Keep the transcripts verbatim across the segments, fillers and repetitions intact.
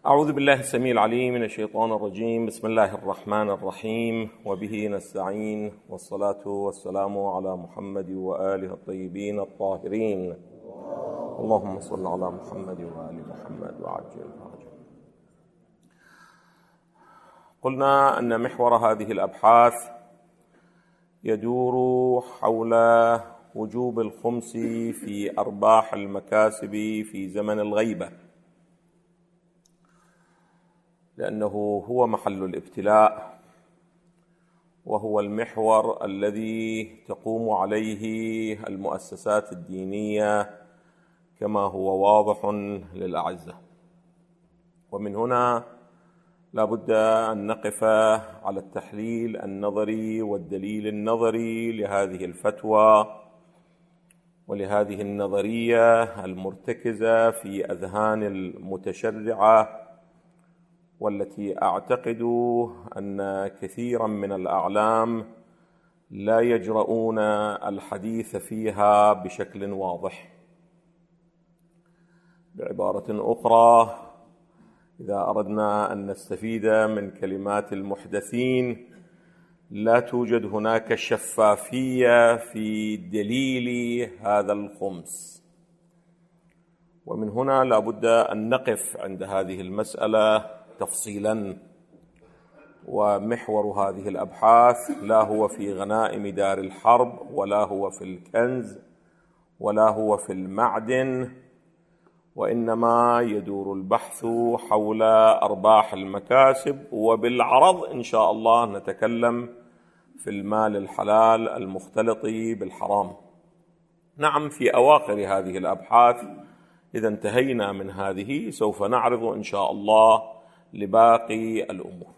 أعوذ بالله السميع العليم من الشيطان الرجيم. بسم الله الرحمن الرحيم، وبه نستعين، والصلاة والسلام على محمد وآله الطيبين الطاهرين. اللهم صل على محمد وآل محمد وعجل فرجه. قلنا أن محور هذه الأبحاث يدور حول وجوب الخمس في أرباح المكاسب في زمن الغيبة، لأنه هو محل الابتلاء، وهو المحور الذي تقوم عليه المؤسسات الدينية كما هو واضح للأعزة. ومن هنا لا بد أن نقف على التحليل النظري والدليل النظري لهذه الفتوى ولهذه النظرية المرتكزة في أذهان المتشرعة، والتي أعتقد أن كثيرا من الأعلام لا يجرؤون الحديث فيها بشكل واضح. بعبارة أخرى، إذا أردنا أن نستفيد من كلمات المحدثين لا توجد هناك شفافية في دليل هذا الخمس، ومن هنا لا بد أن نقف عند هذه المسألة تفصيلا. ومحور هذه الأبحاث لا هو في غنائم دار الحرب، ولا هو في الكنز، ولا هو في المعدن، وإنما يدور البحث حول أرباح المكاسب، وبالعرض إن شاء الله نتكلم في المال الحلال المختلط بالحرام. نعم، في أواخر هذه الأبحاث إذا انتهينا من هذه سوف نعرض إن شاء الله لباقي الأمور.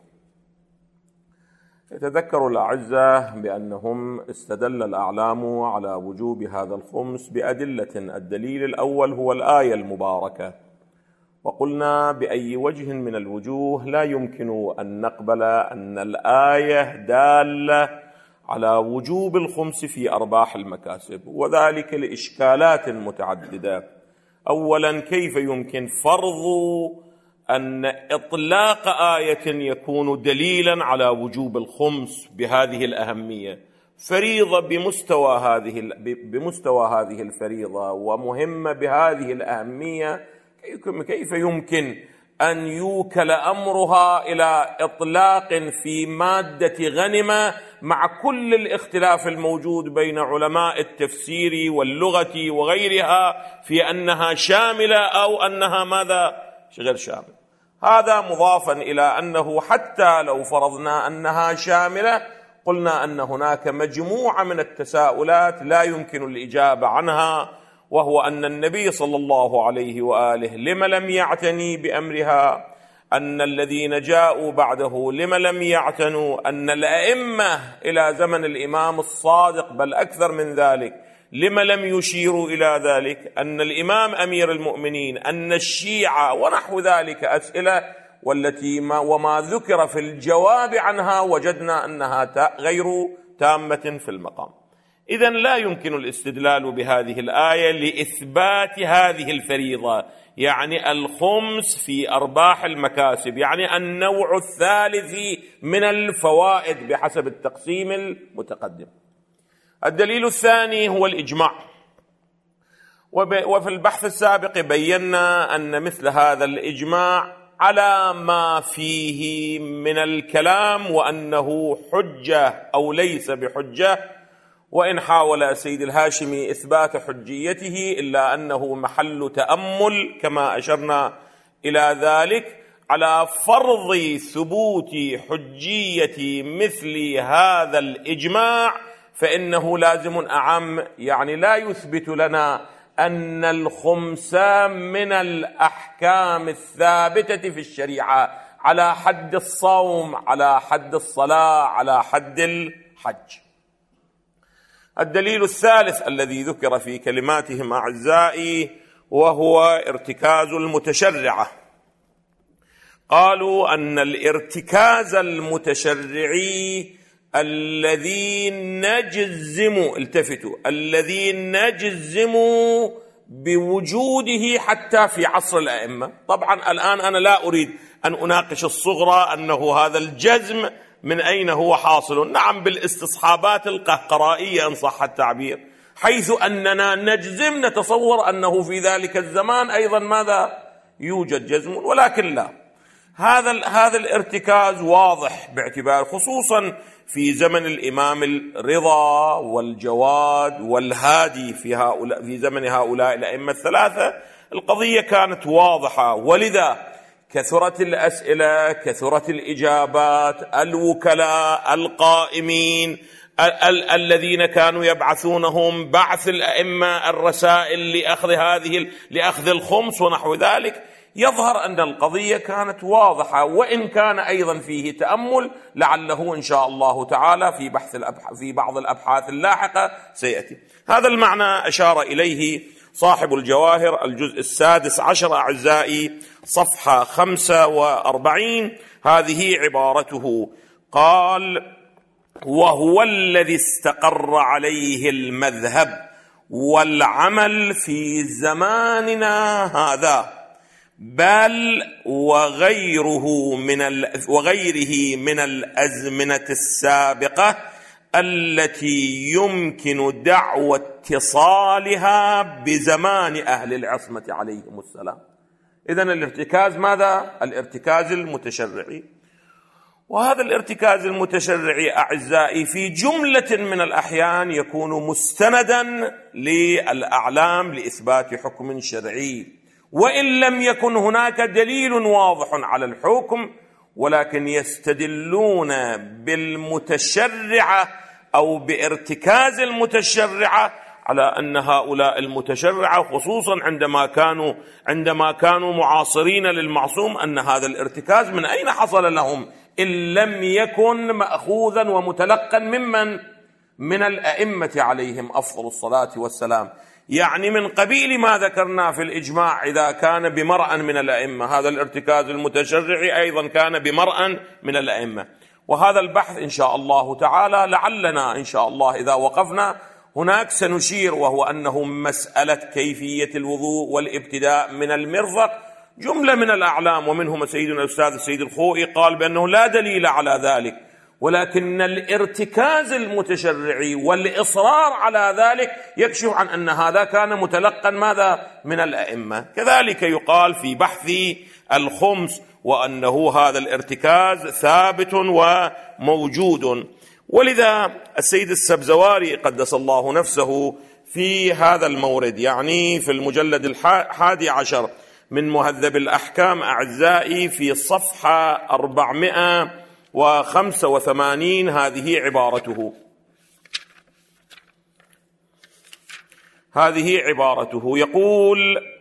يتذكر الأعزة بأنهم استدل الأعلام على وجوب هذا الخمس بأدلة. الدليل الأول هو الآية المباركة، وقلنا بأي وجه من الوجوه لا يمكن أن نقبل أن الآية دالة على وجوب الخمس في أرباح المكاسب، وذلك لإشكالات متعددة. أولا، كيف يمكن فرض أن إطلاق آية يكون دليلا على وجوب الخمس بهذه الأهمية؟ فريضة بمستوى هذه بمستوى هذه الفريضة ومهمة بهذه الأهمية، كيف يمكن أن يوكل أمرها إلى إطلاق في مادة غنمة مع كل الاختلاف الموجود بين علماء التفسير واللغة وغيرها في أنها شاملة أو أنها ماذا غير شاملة؟ هذا مضافا إلى أنه حتى لو فرضنا أنها شاملة، قلنا أن هناك مجموعة من التساؤلات لا يمكن الإجابة عنها، وهو أن النبي صلى الله عليه وآله لما لم يعتني بأمرها، أن الذين جاءوا بعده لما لم يعتنوا، أن الأئمة إلى زمن الإمام الصادق بل أكثر من ذلك لما لم يشيروا إلى ذلك، أن الإمام أمير المؤمنين، أن الشيعة ونحو ذلك أسئلة، والتي ما وما ذكر في الجواب عنها وجدنا أنها غير تامة في المقام. إذن لا يمكن الاستدلال بهذه الآية لإثبات هذه الفريضة، يعني الخمس في أرباح المكاسب، يعني النوع الثالث من الفوائد بحسب التقسيم المتقدم. الدليل الثاني هو الإجماع، وفي البحث السابق بينا أن مثل هذا الإجماع على ما فيه من الكلام وأنه حجة أو ليس بحجة، وإن حاول السيد الهاشمي إثبات حجيته إلا أنه محل تأمل كما أشرنا إلى ذلك على فرض ثبوت حجية مثل هذا الإجماع، فإنه لازم أعم، يعني لا يثبت لنا أن الخمس من الأحكام الثابتة في الشريعة على حد الصوم، على حد الصلاة، على حد الحج. الدليل الثالث الذي ذكر في كلماتهم أعزائي وهو ارتكاز المتشرعة. قالوا أن الارتكاز المتشرعي الذي نجزم التفتوا الذي نجزم بوجوده حتى في عصر الأئمة. طبعا الآن أنا لا أريد أن أناقش الصغرى أنه هذا الجزم من أين هو حاصل. نعم، بالاستصحابات القهقرائية إن صح التعبير، حيث أننا نجزم نتصور أنه في ذلك الزمان أيضا ماذا يوجد جزم، ولكن لا، هذا هذا الارتكاز واضح باعتبار خصوصا في زمن الإمام الرضا والجواد والهادي، في هؤلاء في زمن هؤلاء الأئمة الثلاثة القضية كانت واضحة، ولذا كثرت الأسئلة، كثرت الإجابات، الوكلاء القائمين ال- ال- الذين كانوا يبعثونهم بعث الأئمة الرسائل لأخذ هذه لأخذ الخمس ونحو ذلك. يظهر أن القضية كانت واضحة، وإن كان أيضا فيه تأمل لعله إن شاء الله تعالى في بحث الأبح- في بعض الأبحاث اللاحقة سيأتي. هذا المعنى أشار إليه صاحب الجواهر الجزء السادس عشر أعزائي، صفحة خمسة وأربعين. هذه عبارته، قال: وهو الذي استقر عليه المذهب والعمل في زماننا هذا، بل وغيره من وغيره من الأزمنة السابقة التي يمكن دعوى اتصالها بزمان أهل العصمة عليهم السلام. إذن الارتكاز ماذا؟ الارتكاز المتشرعي. وهذا الارتكاز المتشرعي أعزائي في جملة من الأحيان يكون مستندا للأعلام لإثبات حكم شرعي، وإن لم يكن هناك دليل واضح على الحكم، ولكن يستدلون بالمتشرعة أو بارتكاز المتشرعة على أن هؤلاء المتشرعة خصوصا عندما كانوا عندما كانوا معاصرين للمعصوم أن هذا الارتكاز من أين حصل لهم إن لم يكن مأخوذا ومتلقا ممن من الأئمة عليهم أفضل الصلاة والسلام. يعني من قبيل ما ذكرنا في الإجماع إذا كان بمرأ من الأئمة، هذا الارتكاز المتشرعي أيضا كان بمرأ من الأئمة. وهذا البحث إن شاء الله تعالى لعلنا إن شاء الله إذا وقفنا هناك سنشير، وهو أنه مسألة كيفية الوضوء والابتداء من المرفق. جملة من الأعلام ومنهم سيدنا الأستاذ السيد الخوئي قال بأنه لا دليل على ذلك، ولكن الارتكاز المتشرعي والإصرار على ذلك يكشف عن أن هذا كان متلقا ماذا من الأئمة. كذلك يقال في بحث الخمس وأنه هذا الارتكاز ثابت وموجود. ولذا السيد السبزواري قدس الله نفسه في هذا المورد، يعني في المجلد الحادي عشر من مهذب الأحكام أعزائي في صفحة أربعمائة وخمسة وثمانين، هذه عبارته هذه عبارته يقول: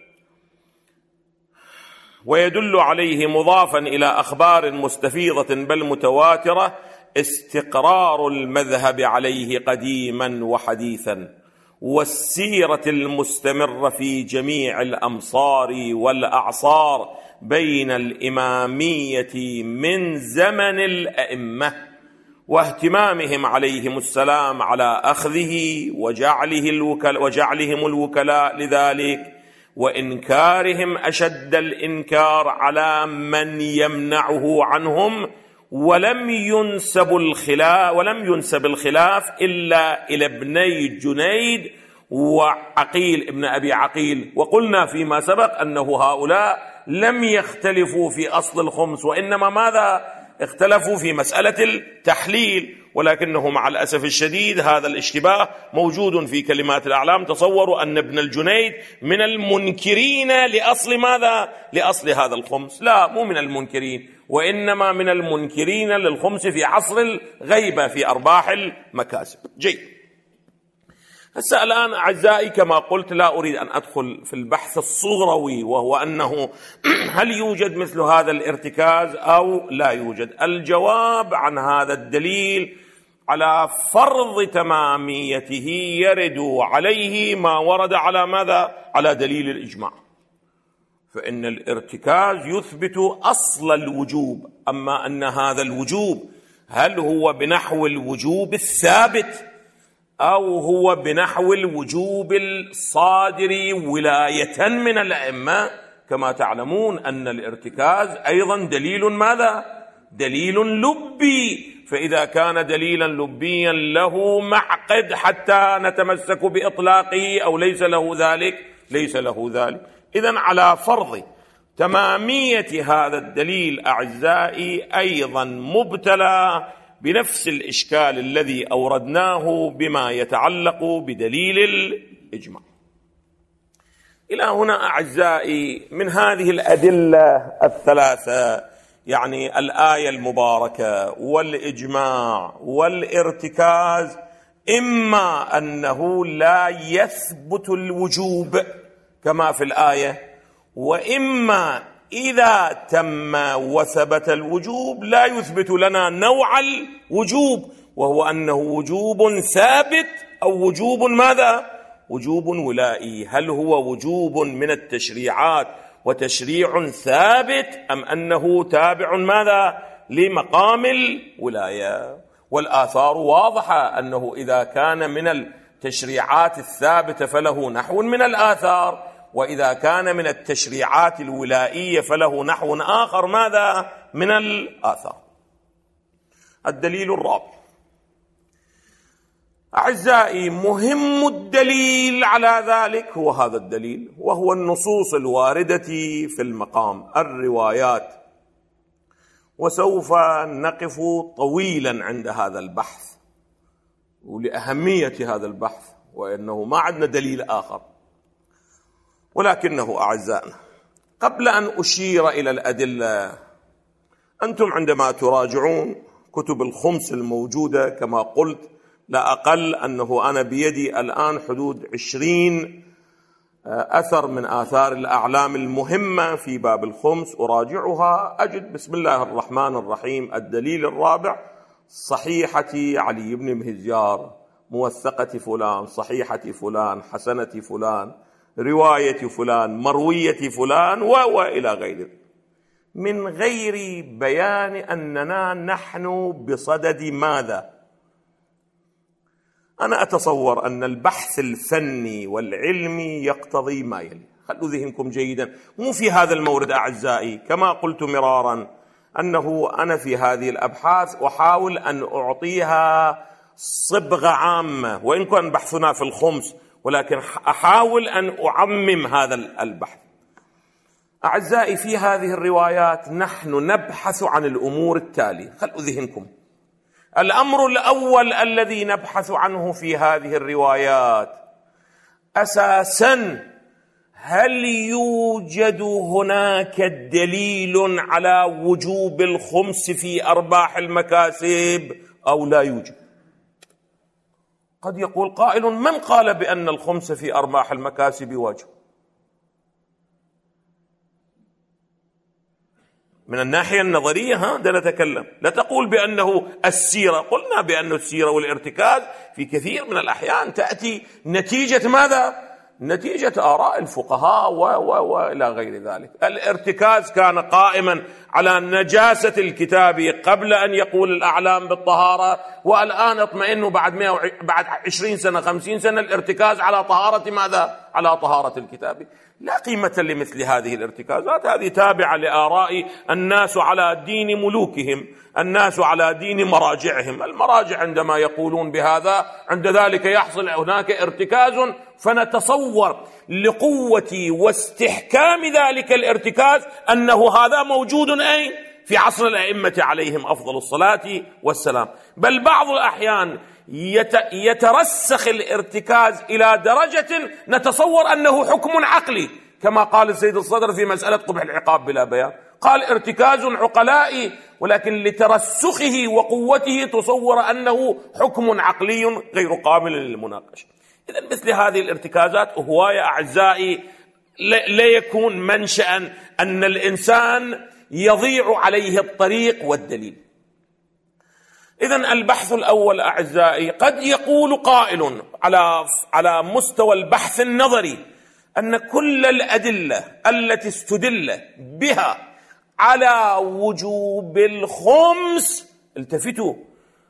ويدل عليه مضافا إلى أخبار مستفيضة بل متواترة استقرار المذهب عليه قديما وحديثا، والسيرة المستمرة في جميع الأمصار والأعصار بين الإمامية من زمن الأئمة، واهتمامهم عليهم السلام على أخذه وجعله الوكل وجعلهم الوكلاء لذلك، وإنكارهم أشد الإنكار على من يمنعه عنهم، ولم ينسب الخلاف ولم ينسب الخلاف إلا إلى ابني جنيد وعقيل ابن أبي عقيل. وقلنا فيما سبق أنه هؤلاء لم يختلفوا في أصل الخمس، وإنما ماذا اختلفوا في مسألة التحليل، ولكنه مع الأسف الشديد هذا الاشتباه موجود في كلمات الأعلام. تصوروا أن ابن الجنيد من المنكرين لأصل ماذا لأصل هذا الخمس، لا مو من المنكرين، وإنما من المنكرين للخمس في عصر الغيبة في أرباح المكاسب. جيد. هسه الآن أعزائي كما قلت لا أريد أن أدخل في البحث الصغروي، وهو أنه هل يوجد مثل هذا الارتكاز أو لا يوجد. الجواب عن هذا الدليل على فرض تماميته يرد عليه ما ورد على ماذا؟ على دليل الإجماع. فإن الارتكاز يثبت أصل الوجوب، أما أن هذا الوجوب هل هو بنحو الوجوب الثابت أو هو بنحو الوجوب الصادر ولاية من الأئمة؟ كما تعلمون أن الارتكاز أيضا دليل ماذا؟ دليل لبي، فإذا كان دليلا لبيا له معقد حتى نتمسك بإطلاقه أو ليس له ذلك؟ ليس له ذلك. إذن على فرض تمامية هذا الدليل أعزائي أيضا مبتلى بنفس الإشكال الذي أوردناه بما يتعلق بدليل الإجماع. إلى هنا أعزائي من هذه الأدلة الثلاثة، يعني الآية المباركة والإجماع والارتكاز، إما أنه لا يثبت الوجوب كما في الآية، وإما إذا تم وثبت الوجوب لا يثبت لنا نوع الوجوب، وهو أنه وجوب ثابت أو وجوب ماذا؟ وجوب ولائي. هل هو وجوب من التشريعات وتشريع ثابت، أم أنه تابع ماذا؟ لمقام الولاية؟ والآثار واضحة أنه إذا كان من التشريعات الثابتة فله نحو من الآثار، وإذا كان من التشريعات الولائية فله نحو آخر ماذا؟ من الآثار. الدليل الرابع أعزائي، مهم الدليل على ذلك هو هذا الدليل، وهو النصوص الواردة في المقام، الروايات. وسوف نقف طويلا عند هذا البحث ولأهمية هذا البحث، وإنه ما عندنا دليل آخر. ولكنه أعزائنا، قبل أن أشير إلى الأدلة، أنتم عندما تراجعون كتب الخمس الموجودة كما قلت، لا أقل أنه أنا بيدي الآن حدود عشرين أثر من آثار الأعلام المهمة في باب الخمس، أراجعها أجد بسم الله الرحمن الرحيم الدليل الرابع: صحيحة علي بن مهزيار، موثقة فلان، صحيحة فلان، حسنة فلان، رواية فلان، مروية فلان، وإلى غيره، من غير بيان أننا نحن بصدد ماذا. أنا أتصور أن البحث الفني والعلمي يقتضي ما يلي. خلوا ذهنكم جيدا، مو في هذا المورد أعزائي كما قلت مرارا أنه أنا في هذه الأبحاث أحاول أن أعطيها صبغة عامة، وإن كان بحثنا في الخمس، ولكن أحاول أن أعمم هذا البحث. أعزائي، في هذه الروايات نحن نبحث عن الأمور التالية، خلوا ذهنكم. الأمر الأول الذي نبحث عنه في هذه الروايات أساساً، هل يوجد هناك دليل على وجوب الخمس في أرباح المكاسب أو لا يوجد؟ قد يقول قائل: من قال بأن الخمس في أرباح المكاسب واجب؟ من الناحية النظرية هذا نتكلم، لا تقول بأنه السيرة. قلنا بأن السيرة والارتكاز في كثير من الأحيان تأتي نتيجة ماذا؟ نتيجة آراء الفقهاء وإلى غير ذلك. الارتكاز كان قائما على نجاسة الكتاب قبل أن يقول الأعلام بالطهارة، والآن اطمئنوا بعد بعد عشرين سنة خمسين سنة الارتكاز على طهارة ماذا؟ على طهارة الكتاب. لا قيمة لمثل هذه الارتكازات، هذه تابعة لآراء الناس على دين ملوكهم، الناس على دين مراجعهم. المراجع عندما يقولون بهذا عند ذلك يحصل هناك ارتكاز، فنتصور لقوة واستحكام ذلك الارتكاز أنه هذا موجود أين؟ في عصر الأئمة عليهم أفضل الصلاة والسلام. بل بعض الأحيان يترسخ الارتكاز إلى درجة نتصور أنه حكم عقلي، كما قال السيد الصدر في مسألة قبح العقاب بلا بيان، قال ارتكاز عقلائي، ولكن لترسخه وقوته تصور أنه حكم عقلي غير قابل للمناقشة. إذن مثل هذه الارتكازات هواية أعزائي لا يكون منشأ أن الإنسان يضيع عليه الطريق والدليل. إذن البحث الأول أعزائي، قد يقول قائل على على مستوى البحث النظري أن كل الأدلة التي استدل بها على وجوب الخمس، التفتوا،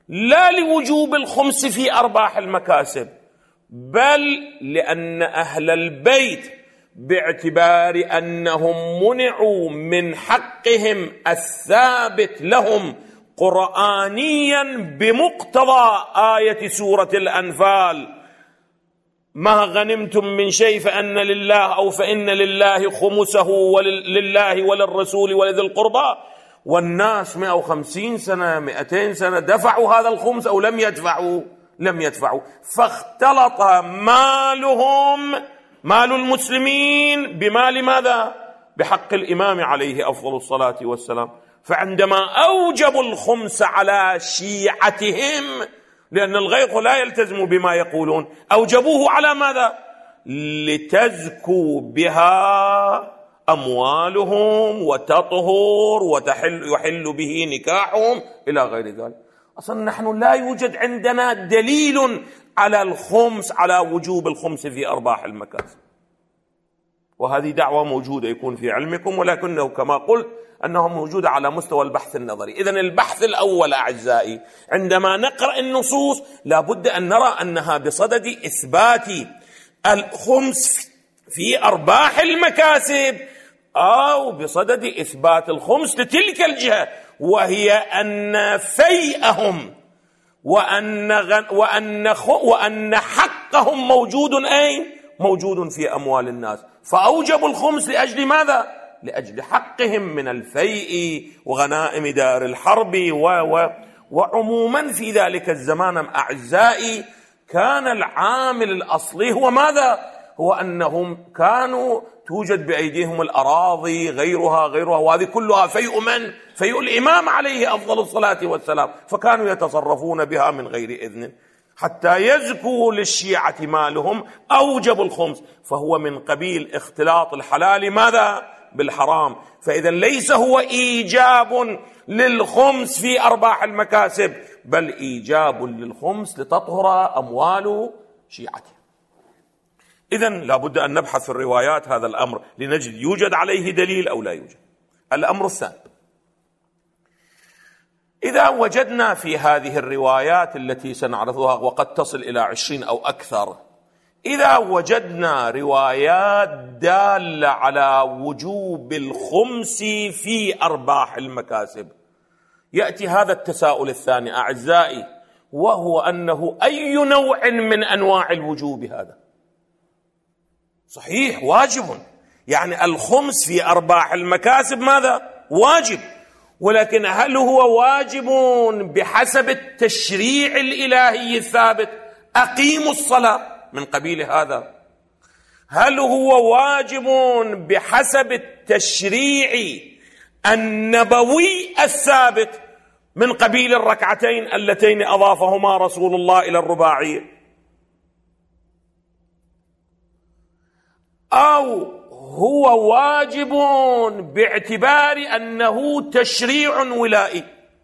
لا لوجوب الخمس في أرباح المكاسب، بل لأن أهل البيت باعتبار أنهم منعوا من حقهم الثابت لهم قرآنيا بمقتضى آية سورة الأنفال: ما غنمتم من شيء فأن لله أو فإن لله خمسه ولله وللرسول ولذي القربى. والناس مئة وخمسين سنة مئتين سنة دفعوا هذا الخمس أو لم يدفعوا؟ لم يدفعوا. فاختلط مالهم، مال المسلمين، بمال ماذا؟ بحق الإمام عليه أفضل الصلاة والسلام. فعندما أوجبوا الخمس على شيعتهم، لأن الغيظ لا يلتزم بما يقولون، أوجبوه على ماذا؟ لتزكو بها أموالهم وتطهر وتحل يحل به نكاحهم إلى غير ذلك. أصلا نحن لا يوجد عندنا دليل على الخمس، على وجوب الخمس في أرباح المكاسب، وهذه دعوة موجودة يكون في علمكم، ولكنه كما قلت أنها موجودة على مستوى البحث النظري. إذن البحث الأول أعزائي، عندما نقرأ النصوص لابد أن نرى أنها بصدد إثبات الخمس في أرباح المكاسب، أو بصدد إثبات الخمس لتلك الجهة، وهي أن فيئهم وأن, وأن, وأن حقهم موجود أين؟ موجود في أموال الناس. فأوجبوا الخمس لأجل ماذا؟ لأجل حقهم من الفيء وغنائم دار الحرب و و وعموما في ذلك الزمان أعزائي كان العامل الأصلي هو ماذا؟ هو أنهم كانوا توجد بأيديهم الأراضي غيرها غيرها، وهذه كلها فيء من؟ فيء الإمام عليه أفضل الصلاة والسلام، فكانوا يتصرفون بها من غير إذن. حتى يزكوا للشيعة مالهم أوجبوا الخمس، فهو من قبيل اختلاط الحلال ماذا؟ بالحرام. فإذا ليس هو إيجاب للخمس في أرباح المكاسب، بل إيجاب للخمس لتطهر أموال شيعته. إذن لابد أن نبحث في الروايات هذا الأمر لنجد يوجد عليه دليل أو لا يوجد. الأمر الثاني، إذا وجدنا في هذه الروايات التي سنعرضها وقد تصل إلى عشرين أو أكثر، إذا وجدنا روايات دالة على وجوب الخمس في أرباح المكاسب، يأتي هذا التساؤل الثاني أعزائي، وهو أنه أي نوع من أنواع الوجوب هذا؟ صحيح واجب، يعني الخمس في أرباح المكاسب ماذا؟ واجب، ولكن هل هو واجب بحسب التشريع الإلهي الثابت؟ أقيموا الصلاة من قبيل هذا. هل هو واجب بحسب التشريع النبوي الثابت من قبيل الركعتين اللتين أضافهما رسول الله إلى الرباعية؟ أو هو واجب باعتبار أنه تشريع ولائي؟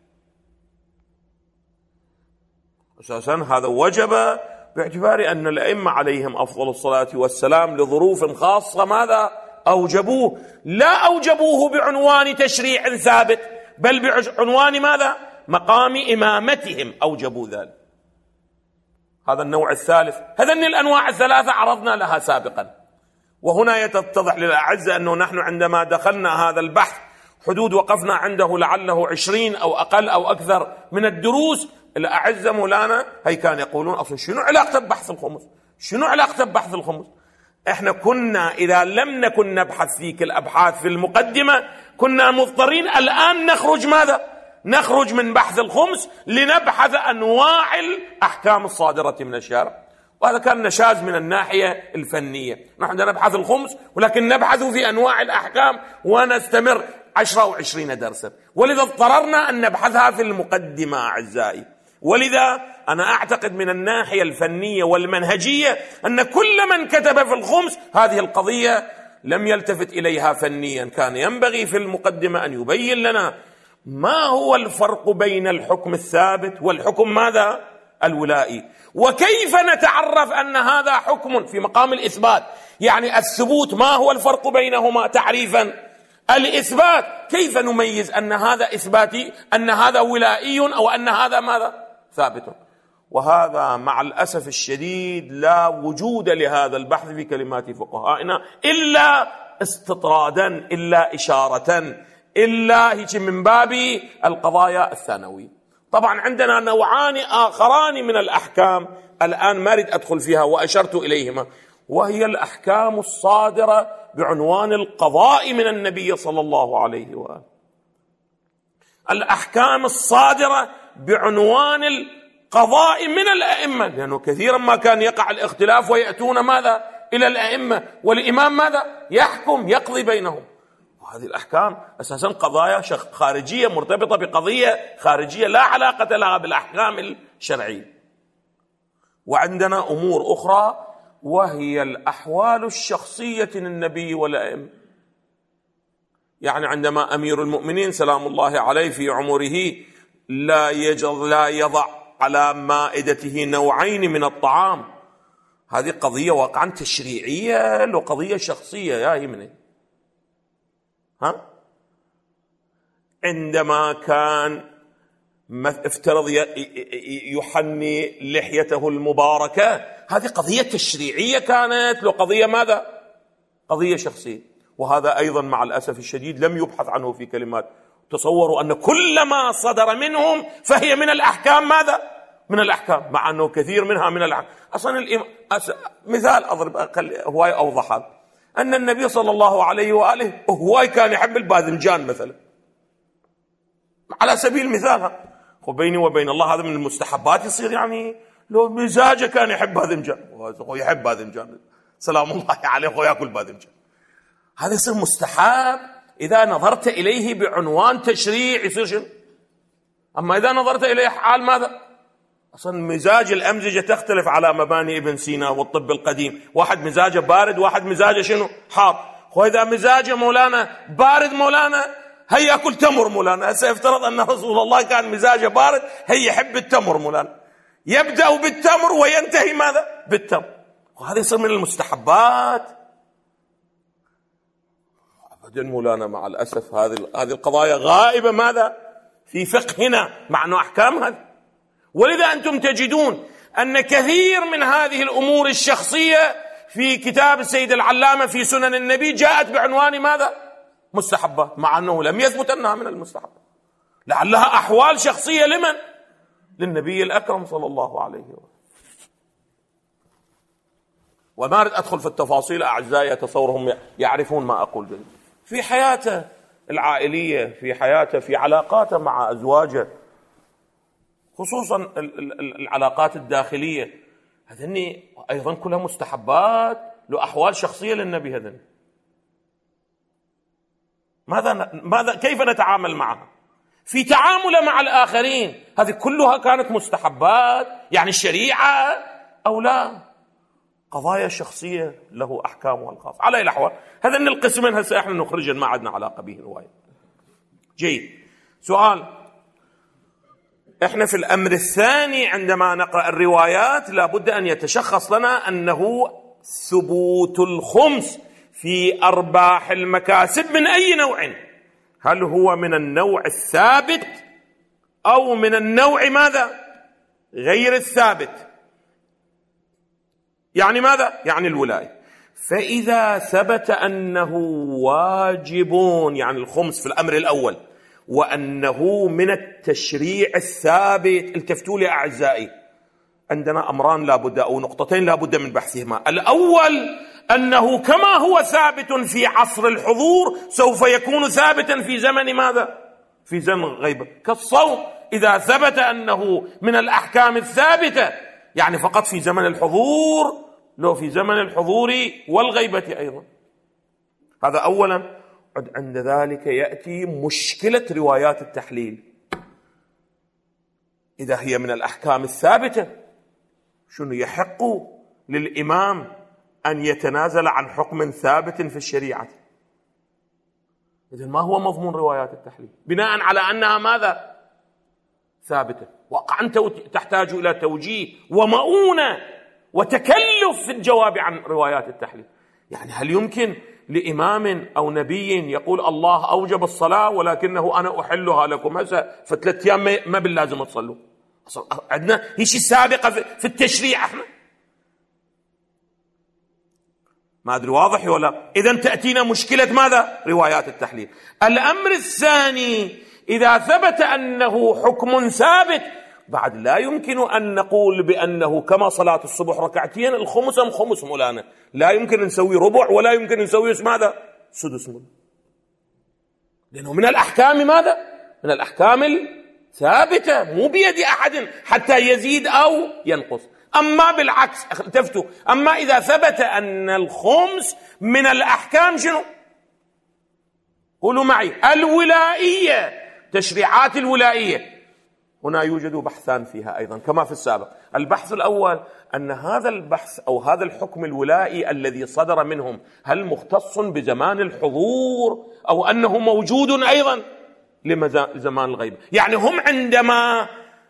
أساسا هذا وجب باعتبار أن الأئمة عليهم أفضل الصلاة والسلام لظروف خاصة ماذا؟ أوجبوه. لا أوجبوه بعنوان تشريع ثابت، بل بعنوان ماذا؟ مقام إمامتهم أوجبوا ذلك. هذا النوع الثالث. هذين الأنواع الثلاثة عرضنا لها سابقا، وهنا يتضح للأعزة أنه نحن عندما دخلنا هذا البحث حدود وقفنا عنده لعله عشرين أو أقل أو أكثر من الدروس. الأعزة مولانا هي كان يقولون أصلا شنو علاقة ببحث الخمس؟ شنو علاقة ببحث الخمس؟ إحنا كنا إذا لم نكن نبحث فيك الأبحاث في المقدمة كنا مضطرين الآن نخرج ماذا؟ نخرج من بحث الخمس لنبحث أنواع الأحكام الصادرة من الشارع، وهذا كان نشاز من الناحية الفنية. نحن نبحث الخمس ولكن نبحث في أنواع الأحكام ونستمر عشرة أو عشرين درسا، ولذا اضطررنا أن نبحثها في المقدمة أعزائي. ولذا أنا أعتقد من الناحية الفنية والمنهجية أن كل من كتب في الخمس هذه القضية لم يلتفت إليها فنيا، كان ينبغي في المقدمة أن يبين لنا ما هو الفرق بين الحكم الثابت والحكم ماذا؟ الولائي، وكيف نتعرف أن هذا حكم في مقام الإثبات، يعني الثبوت ما هو الفرق بينهما تعريفا؟ الإثبات كيف نميز أن هذا إثباتي، أن هذا ولائي أو أن هذا ماذا؟ ثابت. وهذا مع الأسف الشديد لا وجود لهذا البحث في كلمات فقهائنا إلا استطرادا، إلا إشارة، إلا هيك من باب القضايا الثانوية. طبعا عندنا نوعان آخران من الأحكام الآن ما أريد أدخل فيها وأشرت إليهما، وهي الأحكام الصادرة بعنوان القضاء من النبي صلى الله عليه وآله، الأحكام الصادرة بعنوان القضاء من الأئمة، لأنه كثيرا ما كان يقع الاختلاف ويأتون ماذا إلى الأئمة، والإمام ماذا يحكم يقضي بينهم. وهذه الأحكام أساسا قضايا خارجية مرتبطة بقضية خارجية لا علاقة لها بالأحكام الشرعية. وعندنا أمور أخرى وهي الأحوال الشخصية للنبي والأئمة. يعني عندما أمير المؤمنين سلام الله عليه في عمره لا لا يضع على مائدته نوعين من الطعام، هذه قضية واقعا تشريعية لو قضية شخصية يا يمني. ها عندما كان افترض يحني لحيته المباركة، هذه قضية تشريعية كانت لو قضية ماذا؟ قضية شخصية. وهذا أيضا مع الأسف الشديد لم يبحث عنه في كلمات. تصوروا أن كل ما صدر منهم فهي من الأحكام ماذا؟ من الأحكام، مع أنه كثير منها من الأحكام. أصلا الإم... أس... مثال أضرب أقل هواي أوضح، أن النبي صلى الله عليه وآله هواي كان يحب الباذنجان مثلا، على سبيل المثال. وبيني وبين الله هذا من المستحبات يصير، يعني لو مزاجه كان يحب باذنجان، يحب باذنجان سلام الله عليه ويأكل باذنجان، هذا يصير مستحب إذا نظرت إليه بعنوان تشريع يصير شنو؟ أما إذا نظرت إليه حال ماذا؟ أصلا مزاج الأمزجة تختلف على مباني ابن سينا والطب القديم، واحد مزاجه بارد واحد مزاجه شنو؟ حار. وإذا مزاجه مولانا بارد مولانا هي يأكل تمر مولانا، سيفترض أن رسول الله كان مزاجه بارد هي يحب التمر مولانا، يبدأ بالتمر وينتهي ماذا؟ بالتمر. وهذا يصير من المستحبات. أبدا مولانا مع الأسف هذه هذه القضايا غائبة ماذا؟ في فقهنا، مع أنه أحكام هذه. ولذا أنتم تجدون أن كثير من هذه الأمور الشخصية في كتاب السيد العلامة في سنن النبي جاءت بعنوان ماذا؟ مستحبات، مع أنه لم يثبت أنها من المستحبات، لعلها أحوال شخصية لمن؟ للنبي الأكرم صلى الله عليه وسلم. وما أريد أدخل في التفاصيل، أعزائي أتصورهم يعرفون ما أقول به. في حياته العائلية، في حياته في علاقاته مع أزواجه، خصوصا العلاقات الداخلية، هذني أيضا كلها مستحبات له أحوال شخصية للنبي. هذني ماذا ماذا كيف نتعامل معها في تعامله مع الآخرين؟ هذه كلها كانت مستحبات، يعني الشريعة أو لا؟ قضايا شخصية له أحكامها الخاصة. على الأحوال هذين القسمين هسه احنا نخرجن ما عندنا علاقة به رواية. جيد. سؤال، احنا في الأمر الثاني عندما نقرأ الروايات لابد أن يتشخص لنا أنه ثبوت الخمس في أرباح المكاسب من أي نوع؟ هل هو من النوع الثابت أو من النوع ماذا؟ غير الثابت. يعني ماذا؟ يعني الولاية. فإذا ثبت أنه واجب، يعني الخمس في الأمر الأول، وأنه من التشريع الثابت، التفتوا لي أعزائي، عندنا أمران لابد أو نقطتين لابد من بحثهما. الأول أنه كما هو ثابت في عصر الحضور سوف يكون ثابتا في زمن ماذا؟ في زمن غيبة، كالصوم إذا ثبت أنه من الأحكام الثابتة يعني فقط في زمن الحضور، لو في زمن الحضور والغيبة أيضا. هذا أولا. عند ذلك يأتي مشكلة روايات التحليل. إذا هي من الأحكام الثابتة شنو يحق للإمام أن يتنازل عن حكم ثابت في الشريعة؟ إذن ما هو مضمون روايات التحليل بناء على أنها ماذا؟ ثابتة. وقعا تحتاج إلى توجيه ومؤونة وتكلف في الجواب عن روايات التحليل. يعني هل يمكن لإمام أو نبي يقول الله أوجب الصلاة ولكنه أنا أحلها لكم هسه فثلاث أيام ما باللازم تصلوا؟ عندنا هي شيء سابقة في التشريع احنا، ما أدري واضح ولا؟ إذن تأتينا مشكلة ماذا؟ روايات التحليل. الأمر الثاني، إذا ثبت أنه حكم ثابت بعد لا يمكن أن نقول بأنه كما صلاة الصبح ركعتين الخمس أم خمس مولانا، لا يمكن نسوي ربع ولا يمكن نسوي ماذا؟ سدس مولانا، لأنه من الأحكام ماذا؟ من الأحكام الثابتة، مو بيد أحد حتى يزيد أو ينقص. أما بالعكس التفتوا، أما إذا ثبت أن الخمس من الأحكام شنو؟ قولوا معي، الولائية، تشريعات الولائية، هنا يوجد بحثان فيها أيضا كما في السابق. البحث الأول أن هذا البحث أو هذا الحكم الولائي الذي صدر منهم هل مختص بزمان الحضور أو أنه موجود أيضا لزمان الغيبة؟ يعني هم عندما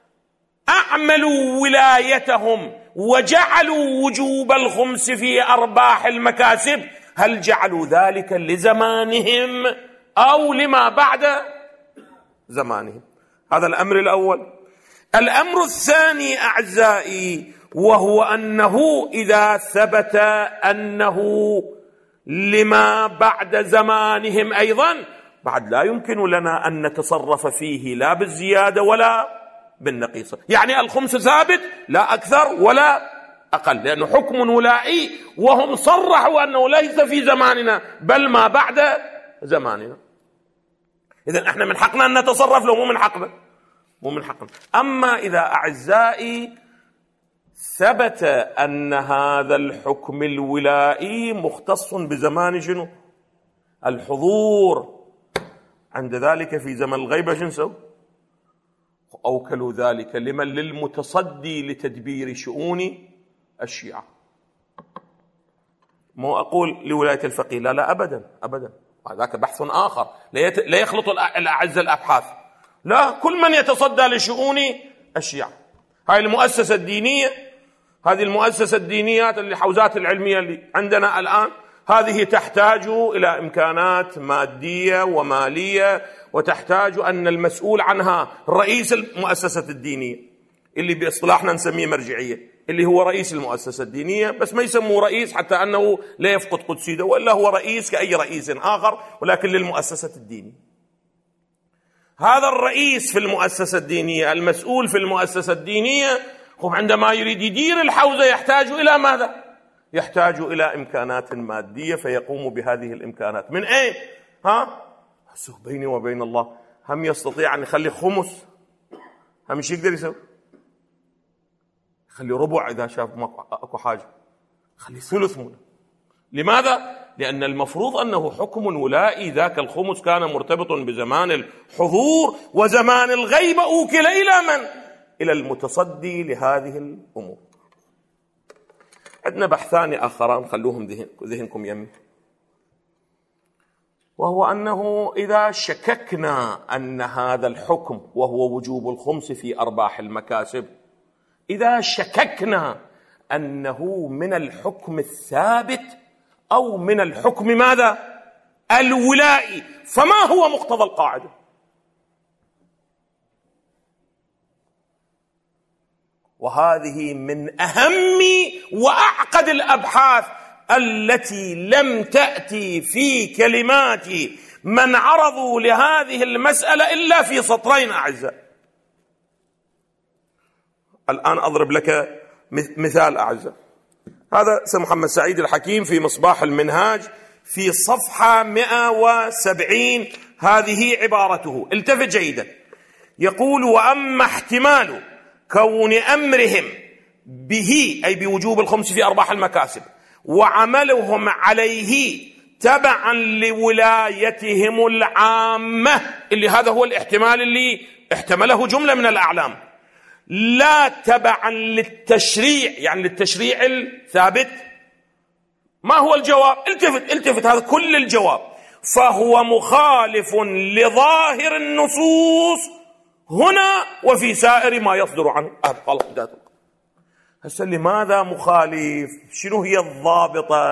أعملوا ولايتهم وجعلوا وجوب الخمس في أرباح المكاسب، هل جعلوا ذلك لزمانهم أو لما بعد زمانهم؟ هذا الأمر الأول. الأمر الثاني أعزائي، وهو أنه إذا ثبت أنه لما بعد زمانهم أيضا، بعد لا يمكن لنا أن نتصرف فيه لا بالزيادة ولا بالنقيصة. يعني الخمس ثابت لا أكثر ولا أقل، لأنه حكم ولائي وهم صرحوا أنه ليس في زماننا بل ما بعد زماننا. إذن احنا من حقنا أن نتصرف له، مو من حقنا، مو من حقنا. أما إذا أعزائي ثبت أن هذا الحكم الولائي مختص بزمان شنو؟ الحضور، عند ذلك في زمن الغيبة شنو نسوي؟ أوكلوا ذلك لمن؟ للمتصدي لتدبير شؤون الشيعة. مو أقول لولاية الفقيه، لا لا أبدا أبدا، هذاك بحث آخر، لا يخلط الأعز الأبحاث، لا، كل من يتصدى لشؤون الشيعة. هاي المؤسسة الدينية، هذه المؤسسة الدينيات اللي حوزات العلمية اللي عندنا الآن، هذه تحتاج إلى إمكانات مادية ومالية، وتحتاج أن المسؤول عنها رئيس المؤسسة الدينية اللي باصطلاحنا نسميه مرجعية، اللي هو رئيس المؤسسة الدينية، بس ما يسموه رئيس حتى أنه لا يفقد قدسيته، وإلا هو رئيس كأي رئيس آخر ولكن للمؤسسة الدينية. هذا الرئيس في المؤسسة الدينية، المسؤول في المؤسسة الدينية، هم عندما يريد يدير الحوزة يحتاج إلى ماذا؟ يحتاج إلى إمكانات مادية، فيقوم بهذه الإمكانات من أين؟ ها؟ بيني وبين الله، هم يستطيع أن يخلي خمس؟ هم مش يقدر يسوي؟ خلي ربع إذا شاف أكو حاجة، خلي ثلث منه. لماذا؟ لأن المفروض أنه حكم ولائي، ذاك الخمس كان مرتبط بزمان الحضور، وزمان الغيبة أوكل إلى من؟ إلى المتصدي لهذه الأمور. عندنا بحثان آخران خلوهم ذهن ذهنكم يمي، وهو أنه إذا شككنا أن هذا الحكم وهو وجوب الخمس في أرباح المكاسب، إذا شككنا أنه من الحكم الثابت أو من الحكم ماذا؟ الولائي، فما هو مقتضى القاعدة؟ وهذه من أهم وأعقد الأبحاث التي لم تأتي في كلمات من عرضوا لهذه المسألة إلا في سطرين أعزاء. الآن أضرب لك مثال أعزاء، هذا سيد محمد سعيد الحكيم في مصباح المنهاج في صفحة مئة وسبعين، هذه عبارته، التفت جيدا، يقول: وأما احتمال كون أمرهم به، أي بوجوب الخمس في أرباح المكاسب، وعملهم عليه تبعا لولايتهم العامة، اللي هذا هو الاحتمال اللي احتمله جملة من الأعلام، لا تبعا للتشريع، يعني للتشريع الثابت. ما هو الجواب؟ التفت التفت هذا كل الجواب، فهو مخالف لظاهر النصوص هنا وفي سائر ما يصدر عنه. هسه لماذا مخالف؟ شنو هي الضابطة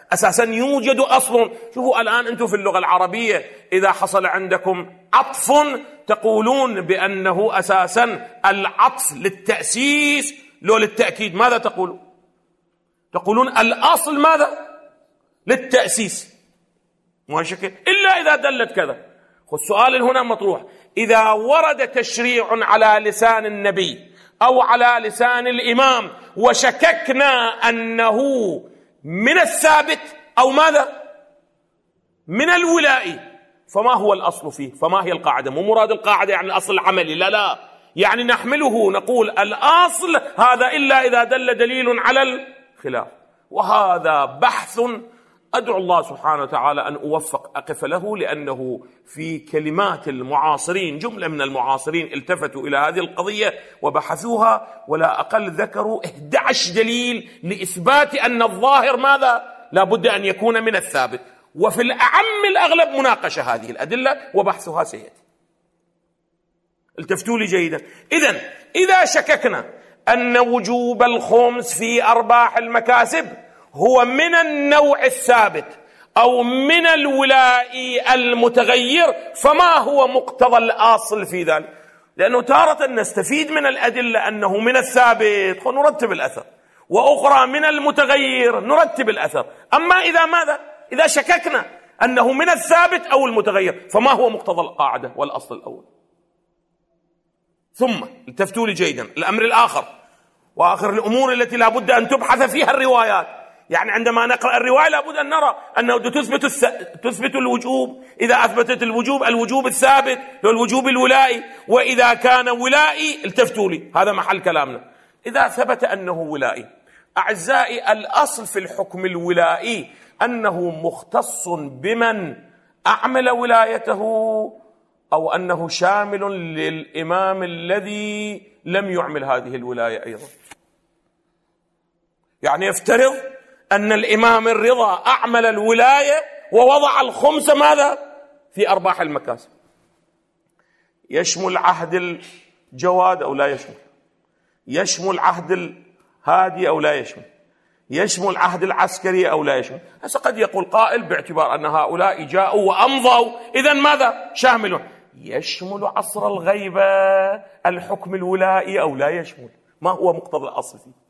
أساسا يوجد أصل. شوفوا الآن أنتم في اللغة العربية إذا حصل عندكم عطف تقولون بأنه أساسا العطف للتأسيس لو للتأكيد، ماذا تقولون؟ تقولون الأصل ماذا؟ للتأسيس، مو شكل إلا إذا دلت كذا. والسؤال هنا مطروح، إذا ورد تشريع على لسان النبي أو على لسان الإمام وشككنا أنه من الثابت أو ماذا؟ من الولائي، فما هو الأصل فيه؟ فما هي القاعدة؟ مو مراد القاعدة يعني الأصل العملي، لا لا، يعني نحمله نقول الأصل هذا إلا إذا دل دليل على الخلاف. وهذا بحث أدعو الله سبحانه وتعالى أن أوفق أقف له، لأنه في كلمات المعاصرين جملة من المعاصرين التفتوا إلى هذه القضية وبحثوها، ولا أقل ذكروا إحدى عشر دليل لإثبات أن الظاهر ماذا؟ لا بد أن يكون من الثابت. وفي الأعم الأغلب مناقشة هذه الأدلة وبحثها سيأتي. التفتوا لي جيدا. إذن إذا شككنا أن وجوب الخمس في أرباح المكاسب هو من النوع الثابت أو من الولاء المتغير، فما هو مقتضى الأصل في ذلك؟ لأنه تارة نستفيد من الأدلة أنه من الثابت نرتب الأثر، وأخرى من المتغير نرتب الأثر. أما إذا ماذا؟ إذا شككنا أنه من الثابت أو المتغير، فما هو مقتضى القاعدة والأصل الأول؟ ثم التفتوا لي جيدا. الأمر الآخر وآخر الأمور التي لا بد أن تبحث فيها الروايات، يعني عندما نقرأ الرواية لابد أن نرى أنه تثبت, الس... تثبت الوجوب. إذا أثبتت الوجوب الوجوب الثابت هو الوجوب الولائي، وإذا كان ولائي التفتوا لي، هذا محل كلامنا. إذا ثبت أنه ولائي، أعزائي الأصل في الحكم الولائي أنه مختص بمن أعمل ولايته أو أنه شامل للإمام الذي لم يعمل هذه الولاية أيضا. يعني يفترض أن الإمام الرضا أعمل الولاية ووضع الخمس ماذا؟ في أرباح المكاسب. يشمل عهد الجواد أو لا يشمل؟ يشمل عهد الهادي أو لا يشمل؟ يشمل عهد العسكري أو لا يشمل؟ هسه قد يقول قائل باعتبار أن هؤلاء جاءوا وأمضوا إذن ماذا؟ شامل. يشمل عصر الغيبة الحكم الولائي أو لا يشمل؟ ما هو مقتضى الأصل فيه؟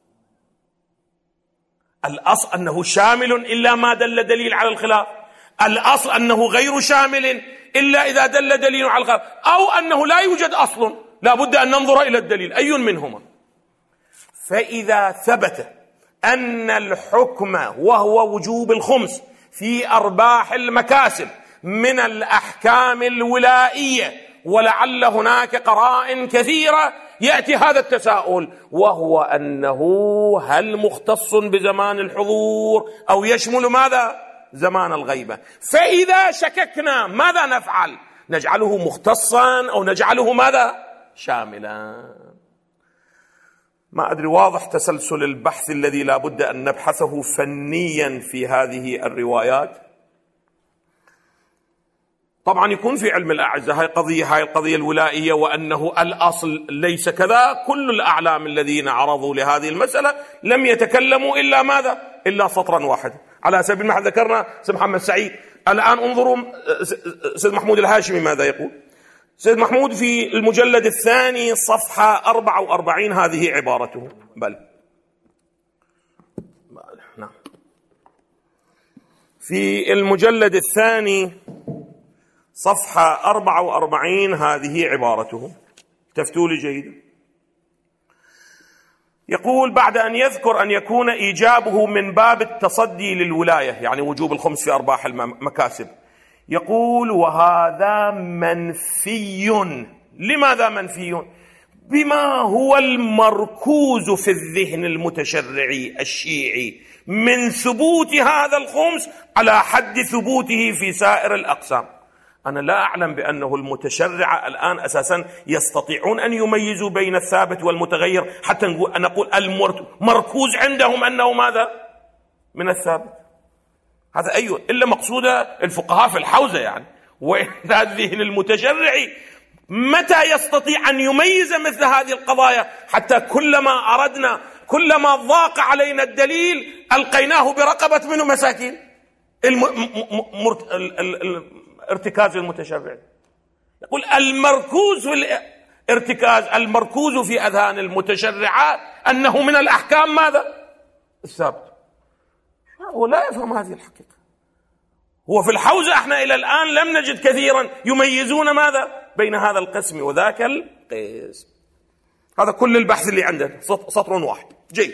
الأصل أنه شامل إلا ما دل دليل على الخلاف، الأصل أنه غير شامل إلا إذا دل دليل على الخلاف، أو أنه لا يوجد أصل لا بد أن ننظر إلى الدليل أي منهما. فإذا ثبت أن الحكم وهو وجوب الخمس في أرباح المكاسب من الأحكام الولائية، ولعل هناك قرائن كثيرة، يأتي هذا التساؤل، وهو أنه هل مختص بزمان الحضور أو يشمل ماذا؟ زمان الغيبة. فإذا شككنا ماذا نفعل؟ نجعله مختصا أو نجعله ماذا؟ شاملا. ما أدري واضح تسلسل البحث الذي لا بد أن نبحثه فنيا في هذه الروايات. طبعا يكون في علم الأعزة هاي قضية هاي القضية الولائية، وأنه الأصل ليس كذا. كل الأعلام الذين عرضوا لهذه المسألة لم يتكلموا إلا ماذا؟ إلا سطرا واحدا. على سبيل المثال ذكرنا سيد محمد سعيد. الآن انظروا سيد محمود الهاشمي ماذا يقول. سيد محمود في المجلد الثاني صفحة أربعة وأربعين هذه عبارته. بل نعم، في المجلد الثاني صفحة أربعة وأربعين هذه عبارته، تفتوا لي جيدا. يقول بعد أن يذكر أن يكون إيجابه من باب التصدي للولاية، يعني وجوب الخمس في أرباح المكاسب، يقول وهذا منفي. لماذا منفي؟ بما هو المركوز في الذهن المتشرعي الشيعي من ثبوت هذا الخمس على حد ثبوته في سائر الأقسام. أنا لا أعلم بأنه المتشرع الآن أساسا يستطيعون أن يميزوا بين الثابت والمتغير، حتى نقول المركوز عندهم أنه ماذا؟ من الثابت. هذا أيوة إلا مقصودة الفقهاء في الحوزة يعني. وإن الذهن المتشرعي متى يستطيع أن يميز مثل هذه القضايا؟ حتى كلما أردنا كلما ضاق علينا الدليل ألقيناه برقبة منه مساكين. ارتكاز المتشرعين. يقول المركوز في الارتكاز المركوز في أذهان المتشرعات أنه من الأحكام ماذا؟ الثابت. هو لا يفهم هذه الحقيقة. هو في الحوزة احنا إلى الآن لم نجد كثيرا يميزون ماذا بين هذا القسم وذاك القسم. هذا كل البحث اللي عندنا، سطر واحد. جيد،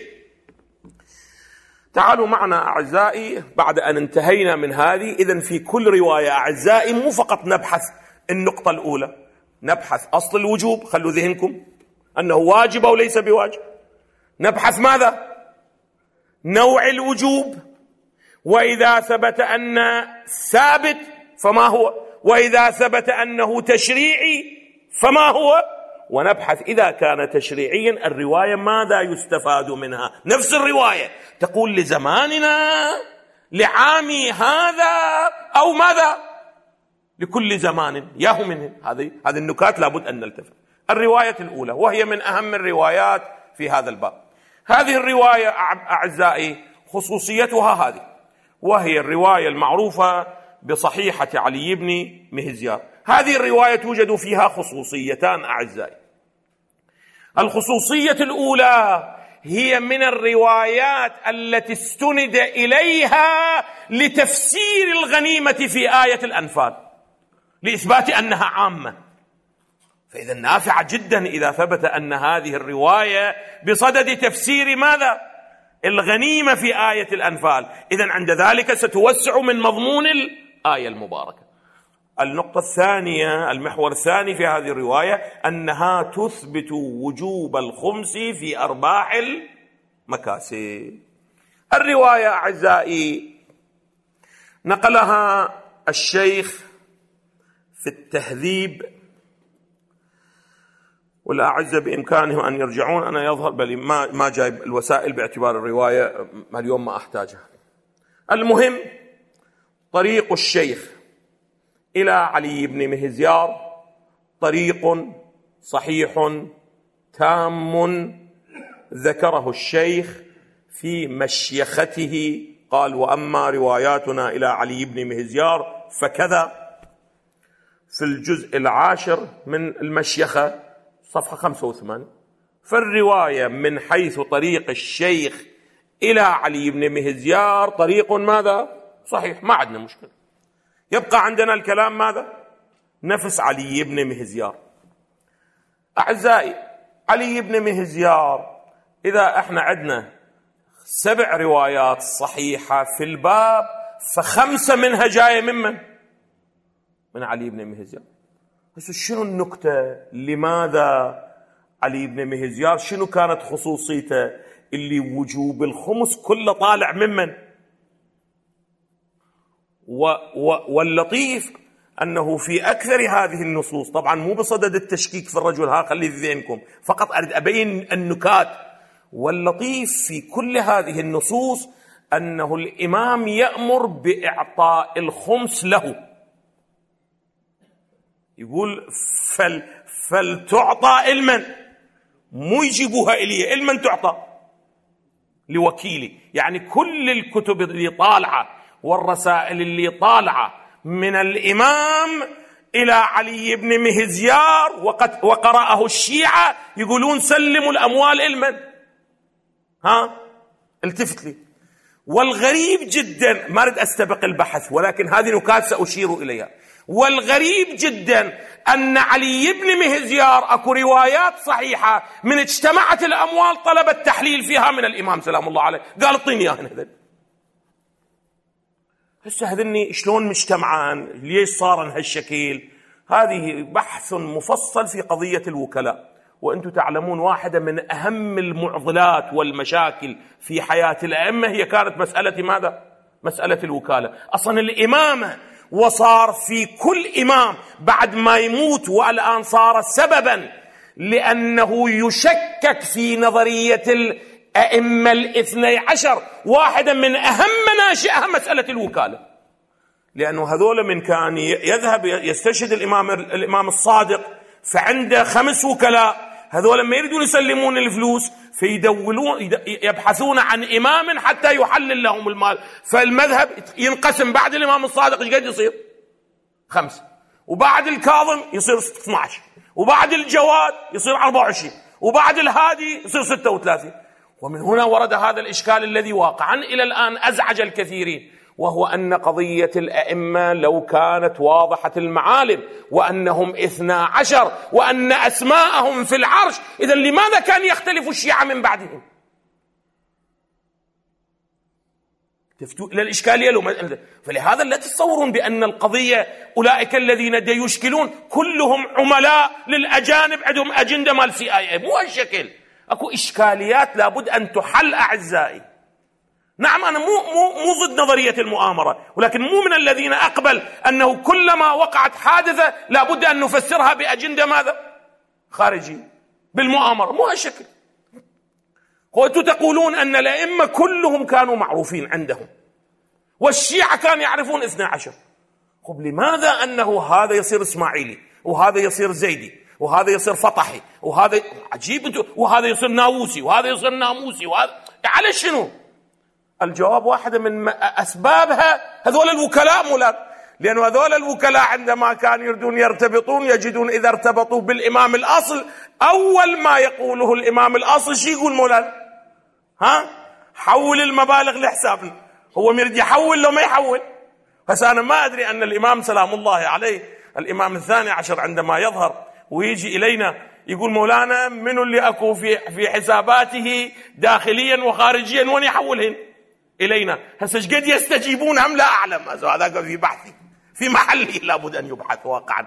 تعالوا معنا أعزائي بعد أن انتهينا من هذه. إذن في كل رواية أعزائي مو فقط نبحث النقطة الأولى، نبحث أصل الوجوب، خلوا ذهنكم أنه واجب أو ليس بواجب. نبحث ماذا؟ نوع الوجوب، وإذا ثبت أن ثابت فما هو، وإذا ثبت أنه تشريعي فما هو، ونبحث إذا كان تشريعيا الرواية ماذا يستفاد منها. نفس الرواية تقول لزماننا، لعامي هذا، أو ماذا لكل زمان ياهو منه. هذه هذه النكات لابد أن نلتفت. الرواية الأولى وهي من أهم الروايات في هذا الباب. هذه الرواية أعزائي خصوصيتها هذه، وهي الرواية المعروفة بصحيحة علي بن مهزيار. هذه الرواية توجد فيها خصوصيتان أعزائي. الخصوصية الأولى هي من الروايات التي استند إليها لتفسير الغنيمة في آية الأنفال لإثبات أنها عامة. فإذا نافعة جدا إذا ثبت أن هذه الرواية بصدد تفسير ماذا؟ الغنيمة في آية الأنفال. إذن عند ذلك ستوسع من مضمون الآية المباركة. النقطة الثانية، المحور الثاني في هذه الرواية، أنها تثبت وجوب الخمس في أرباح المكاسب. الرواية أعزائي نقلها الشيخ في التهذيب، والأعزة بإمكانهم أن يرجعون. أنا يظهر بل ما ما جايب الوسائل باعتبار الرواية اليوم ما أحتاجها. المهم طريق الشيخ إلى علي بن مهزيار طريق صحيح تام ذكره الشيخ في مشيخته. قال: وأما رواياتنا إلى علي بن مهزيار فكذا. في الجزء العاشر من المشيخة صفحة خمسة وثمانين. فالرواية من حيث طريق الشيخ إلى علي بن مهزيار طريق ماذا؟ صحيح، ما عندنا مشكلة. يبقى عندنا الكلام ماذا؟ نفس علي بن مهزيار. أعزائي، علي بن مهزيار إذا احنا عندنا سبع روايات صحيحة في الباب، فخمسة منها جاية ممن؟ من علي بن مهزيار. بس شنو النكتة؟ لماذا علي بن مهزيار؟ شنو كانت خصوصيته؟ اللي وجوب الخمس كله طالع ممن؟ و و واللطيف أنه في أكثر هذه النصوص، طبعا مو بصدد التشكيك في الرجل، ها خلي في ذهنكم، فقط أريد أبين النكات. واللطيف في كل هذه النصوص أنه الإمام يأمر بإعطاء الخمس له. يقول فل فلتعطى المن، مو يجيبوها إليه، المن تعطى لوكيلي. يعني كل الكتب اللي طالعة والرسائل اللي طالعة من الإمام إلى علي بن مهزيار وقد وقرأه الشيعة يقولون سلموا الأموال المن. ها التفت لي. والغريب جدا، ما أريد أستبق البحث ولكن هذه نكات سأشير إليها. والغريب جدا أن علي بن مهزيار أكو روايات صحيحة من اجتمعت الأموال طلب التحليل فيها من الإمام سلام الله عليه، قال اعطيني إياهن هذن. هسه هذني شلون مجتمعان؟ ليش صارن هالشكل؟ هذه بحث مفصل في قضية الوكلاء، وأنتم تعلمون واحدة من أهم المعضلات والمشاكل في حياة الأئمة هي كانت مسألة ماذا؟ مسألة الوكالة. أصلا الإمامة وصار في كل إمام بعد ما يموت، والآن صار سببا لأنه يشكك في نظرية الأئمة الاثني عشر. واحدة من أهم مناشئها مسألة الوكالة، لأنه هذول من كان يذهب يستشهد الإمام الإمام الصادق فعنده خمس وكلاء، هذول لما يريدون يسلمون الفلوس فيدولون يبحثون عن إمام حتى يحلل لهم المال. فالمذهب ينقسم بعد الإمام الصادق ايش قد يصير؟ خمسة، وبعد الكاظم يصير اثني عشر، وبعد الجواد يصير أربعة وعشرين، وبعد الهادي يصير ستة وثلاثين. ومن هنا ورد هذا الإشكال الذي واقعا إلى الآن أزعج الكثيرين، وهو أن قضية الأئمة لو كانت واضحة المعالم وأنهم اثنا عشر وأن أسماءهم في العرش، إذن لماذا كان يختلف الشيعة من بعدهم؟ تفتوا إلى الإشكالية لو ما... فلهذا لا تتصورون بأن القضية أولئك الذين يشكلون كلهم عملاء للأجانب عندهم أجندة مال سي آي إيه، مو هالشكل. أكو إشكاليات لابد أن تحل أعزائي. نعم أنا مو, مو, مو ضد نظرية المؤامرة، ولكن مو من الذين أقبل أنه كلما وقعت حادثة لابد أن نفسرها بأجندة ماذا؟ خارجي بالمؤامرة، مو هالشكل. وأنتم تقولون أن الأئمة كلهم كانوا معروفين عندهم والشيعة كانوا يعرفون اثنا عشر. طب لماذا أنه هذا يصير إسماعيلي وهذا يصير زيدي وهذا يصير فطحي وهذا عجيب وهذا يصير ناووسي وهذا يصير ناموسي وهذا على شنو؟ الجواب واحدة من أسبابها هذول الوكلاء مولاد، لأن هذول الوكلاء عندما كانوا يريدون يرتبطون يجدون إذا ارتبطوا بالإمام الأصل أول ما يقوله الإمام الأصل شي يقول مولاد؟ ها؟ حول المبالغ لحسابنا. هو يريد يحول لو ما يحول. بس أنا ما أدري أن الإمام سلام الله عليه الإمام الثاني عشر عندما يظهر ويجي إلينا يقول مولانا منو اللي أكو في في حساباته داخليا وخارجيا وين يحولهن إلينا. هسه ايش قد يستجيبون هم لا أعلم، هذا في بحثي في محله لابد أن يبحث واقعا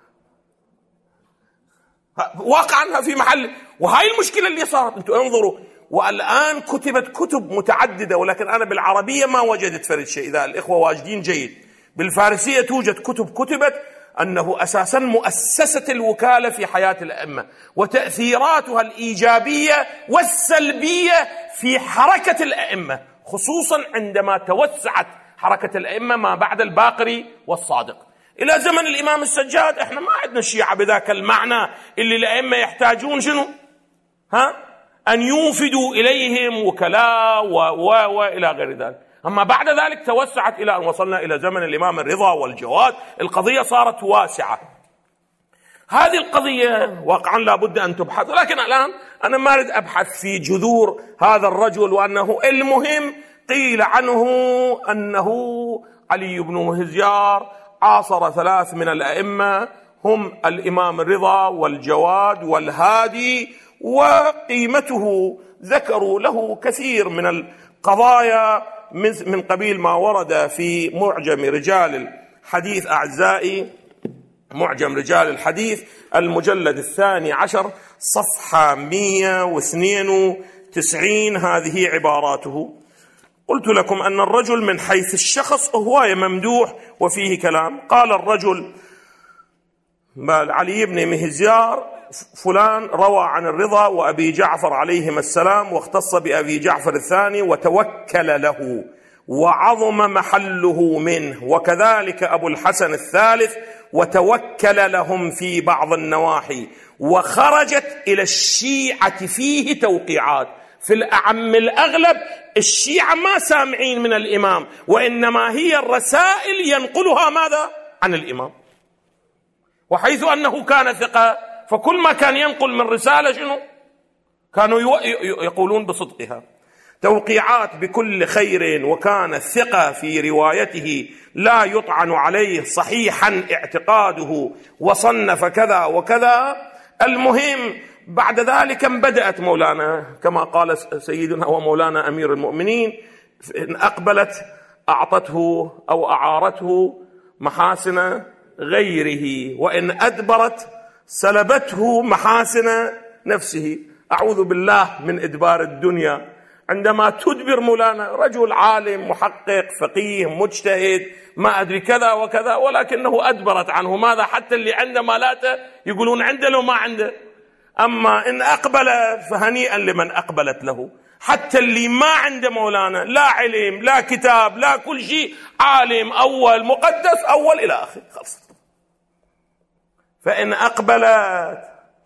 واقعا في محل. وهاي المشكلة اللي صارت. انتم انظروا، والآن كتبت كتب متعددة، ولكن أنا بالعربية ما وجدت فرد شيء. إذا الإخوة واجدين جيد. بالفارسية توجد كتب كتبت أنه أساسا مؤسسة الوكالة في حياة الأئمة وتأثيراتها الإيجابية والسلبية في حركة الأئمة، خصوصا عندما توسعت حركة الأئمة ما بعد الباقري والصادق إلى زمن الإمام السجاد. إحنا ما عندنا الشيعة بذاك المعنى اللي الأئمة يحتاجون شنو؟ ها؟ أن يوفدوا إليهم وكلاء و و وإلى غير ذلك. أما بعد ذلك توسعت إلى أن وصلنا إلى زمن الإمام الرضا والجواد، القضية صارت واسعة. هذه القضية واقعا لابد أن تبحث، ولكن الآن أنا ما أريد أبحث في جذور هذا الرجل. وأنه المهم قيل عنه أنه علي بن مهزيار عاصر ثلاث من الأئمة هم الإمام الرضا والجواد والهادي، وقيمته ذكروا له كثير من القضايا من قبيل ما ورد في معجم رجال الحديث. أعزائي، معجم رجال الحديث المجلد الثاني عشر صفحة مئة واثنين وتسعين، هذه عباراته. قلت لكم أن الرجل من حيث الشخص هواية ممدوح وفيه كلام. قال الرجل علي بن مهزيار فلان روى عن الرضا وأبي جعفر عليهما السلام واختص بأبي جعفر الثاني وتوكل له وعظم محله منه، وكذلك أبو الحسن الثالث وتوكل لهم في بعض النواحي، وخرجت إلى الشيعة فيه توقيعات. في الأعم الأغلب الشيعة ما سامعين من الإمام، وإنما هي الرسائل ينقلها ماذا؟ عن الإمام. وحيث أنه كان ثقة فكل ما كان ينقل من رسالة شنو؟ كانوا يقولون بصدقها. توقيعات بكل خير، وكان الثقة في روايته لا يطعن عليه، صحيحا اعتقاده، وصنف كذا وكذا. المهم بعد ذلك بدأت مولانا كما قال سيدنا ومولانا أمير المؤمنين، إن أقبلت أعطته أو أعارته محاسن غيره، وإن أدبرت سلبته محاسن نفسه. أعوذ بالله من إدبار الدنيا. عندما تدبر مولانا رجل عالم محقق فقيه مجتهد ما أدري كذا وكذا، ولكنه أدبرت عنه ماذا؟ حتى اللي عنده مالاته يقولون عنده لو ما عنده. أما إن أقبل فهنيئا لمن أقبلت له. حتى اللي ما عنده مولانا لا علم لا كتاب لا كل شيء، عالم أول مقدس أول إلى آخر، خلص. فإن أقبلت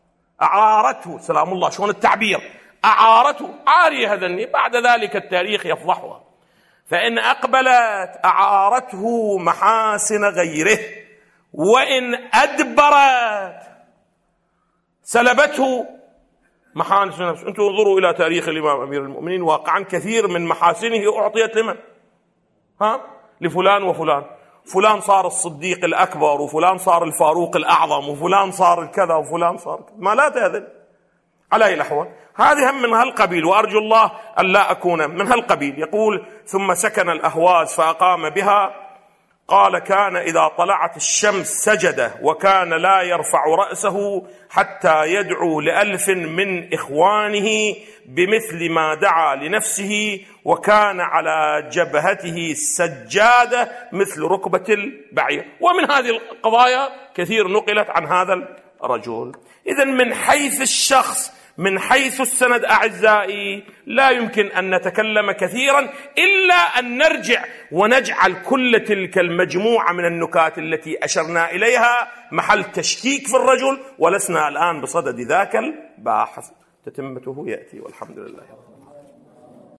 أعارته سلام الله، شلون التعبير، أعارته عارية هذني، بعد ذلك التاريخ يفضحها. فإن أقبلت أعارته محاسن غيره، وإن أدبرت سلبته محاسن نفسه. أنتم انظروا إلى تاريخ الإمام أمير المؤمنين، واقعا كثير من محاسنه أعطيت لمن؟ ها؟ لفلان وفلان. فلان صار الصديق الأكبر، وفلان صار الفاروق الأعظم، وفلان صار الكذا، وفلان صار كذا. ما لا تأذن على أي الأحوال. هذه هم من هالقبيل، وأرجو الله أن لا أكون من هالقبيل. يقول: ثم سكن الأهواز فأقام بها. قال: كان إذا طلعت الشمس سجد، وكان لا يرفع رأسه حتى يدعو لألف من إخوانه بمثل ما دعا لنفسه، وكان على جبهته السجادة مثل ركبة البعير. ومن هذه القضايا كثير نقلت عن هذا الرجل. إذن من حيث الشخص، من حيث السند أعزائي، لا يمكن أن نتكلم كثيرا إلا أن نرجع ونجعل كل تلك المجموعة من النكات التي أشرنا إليها محل تشكيك في الرجل، ولسنا الآن بصدد ذاك الباحث. تتمته يأتي، والحمد لله.